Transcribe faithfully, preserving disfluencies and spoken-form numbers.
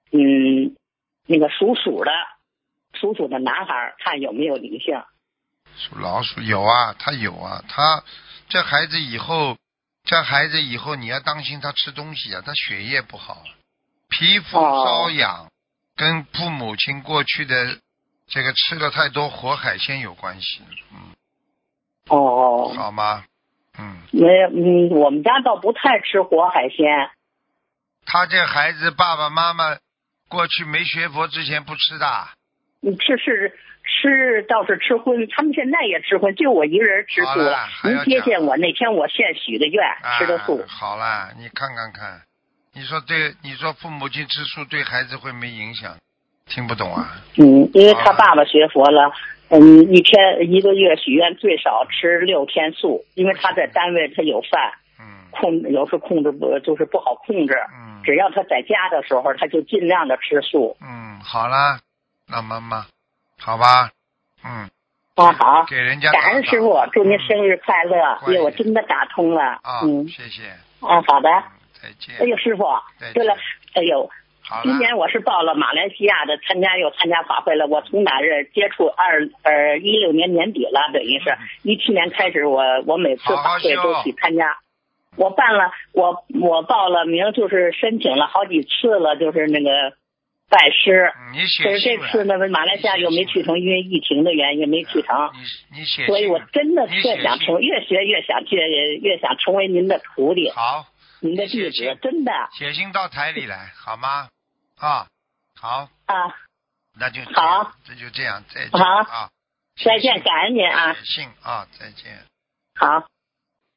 嗯，那个属鼠的，属鼠的男孩，看有没有灵性。 属老鼠有啊，他有啊，他这孩子以后，这孩子以后你要当心他吃东西啊，他血液不好，皮肤瘙痒，哦、跟父母亲过去的这个吃的太多活海鲜有关系。嗯。 哦。 好吗？嗯。 没有，嗯，我们家倒不太吃活海鲜。 他这孩子爸爸妈妈过去没学佛之前不吃的。 嗯，吃是吃倒是吃荤，他们现在也吃荤，就我一个人吃素了。您接见我那天，我现许的愿、啊、吃的素。 好了，你看看看，你说对，你说父母亲吃素对孩子会没影响？听不懂啊？ 嗯，因为他爸爸学佛了，嗯，一天一个月许愿最少吃六天素，因为他在单位他有饭， 嗯， 控有时控制不就是不好控制， 嗯， 只要他在家的时候，他就尽量的吃素。 嗯，好了，那妈妈，好吧，嗯。 啊好， 给人家感恩师傅，祝您生日快乐！哎、嗯、呦，我真的打通了。 啊， 嗯， 谢谢。 啊，好的。 嗯、再见。 哎呦，师傅，对了，哎呦，今年我是报了马来西亚的，参加又参加法会了。我从哪日接触二呃一六年年底了，等于是一七年开始我，我我每次法会都去参加。我办了，我我报了名，就是申请了好几次了，就是那个。拜师， 你写可是这次呢，马来西亚又没去成，因为疫情的原因没去成。 你你写， 所以我真的特想成，越学越想越越想成为您的徒弟。 好， 您的弟子，真的。 写信到台里来，好吗？啊，好。 啊， 那就好， 这就这样，再见好啊， 再见，感恩您啊。 写信啊，再见。 好。